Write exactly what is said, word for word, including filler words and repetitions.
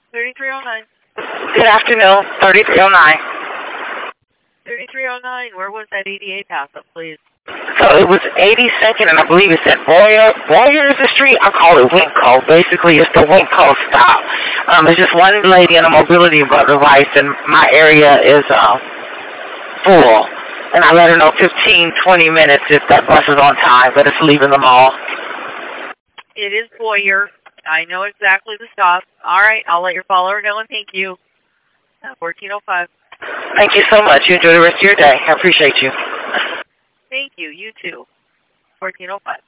thirty-three oh nine. Good afternoon, thirty-three oh nine. thirty-three oh nine, where was that eighty-eight pass-up, please? So it was eighty-second, and I believe it said Boyer. Boyer is the street. I call it Winco. Basically, it's the Winco stop. Um, there's just one lady in a mobility device, and my area is uh, full. And I let her know fifteen, twenty minutes if that bus is on time, but it's leaving the mall. It is Boyer. I know exactly the stop. All right, I'll let your follower know, and thank you. fourteen oh five. Thank you so much. You enjoy the rest of your day. I appreciate you. Thank you. You too. fourteen oh five.